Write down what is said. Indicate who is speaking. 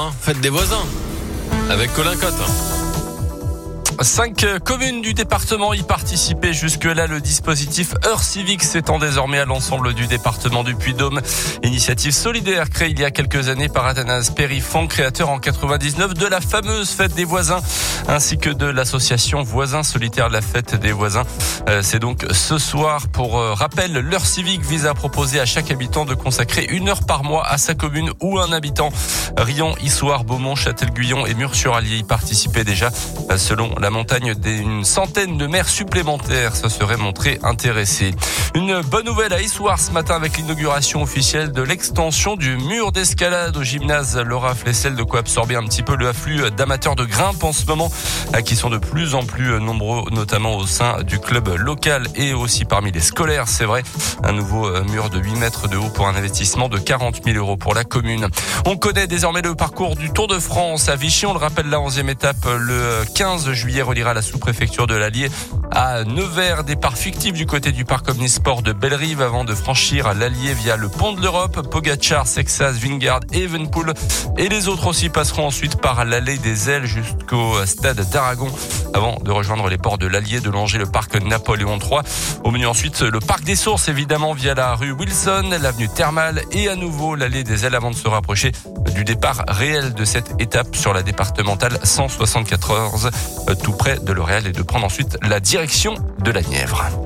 Speaker 1: hein. Fête des voisins. Avec Colin Cotte.
Speaker 2: 5 communes du département y participaient jusque-là. Le dispositif Heure Civique s'étend désormais à l'ensemble du département du Puy-de-Dôme. Initiative solidaire créée il y a quelques années par Athanase Périfan, créateur en 99 de la fameuse fête des voisins, ainsi que de l'association Voisins Solitaires de la fête des voisins. C'est donc ce soir. Pour rappel, l'Heure Civique vise à proposer à chaque habitant de consacrer 1 heure par mois à sa commune ou un habitant. Riom, Issoire, Beaumont, Châtel-Guyon et Murs-sur-Allier y participaient déjà. Selon la montagne, une centaine de maires supplémentaires se seraient montrés intéressés. Une bonne nouvelle à Issoire ce matin avec l'inauguration officielle de l'extension du mur d'escalade au gymnase Laura Flessel, de quoi absorber un petit peu le afflux d'amateurs de grimpe en ce moment, qui sont de plus en plus nombreux, notamment au sein du club local et aussi parmi les scolaires. C'est vrai, un nouveau mur de 8 mètres de haut pour un investissement de 40 000 € pour la commune. On connaît désormais le parcours du Tour de France à Vichy. On le rappelle, la 11e étape le 15 juillet reliera la sous-préfecture de l'Allier à Nevers. Départ fictif du côté du parc omnisport de Bellerive avant de franchir l'Allier via le pont de l'Europe. Pogacar, Sexas, Vingegaard et Evenepoel. Et les autres aussi passeront ensuite par l'allée des Ailes jusqu'au stade d'Aragon avant de rejoindre les ports de l'Allier, de longer le parc Napoléon III. Au menu ensuite, le parc des Sources, évidemment, via la rue Wilson, l'avenue Thermale et à nouveau l'allée des Ailes avant de se rapprocher du départ réel de cette étape sur la départementale 174, tout près de L'Oréal, et de prendre ensuite la direction de la Nièvre.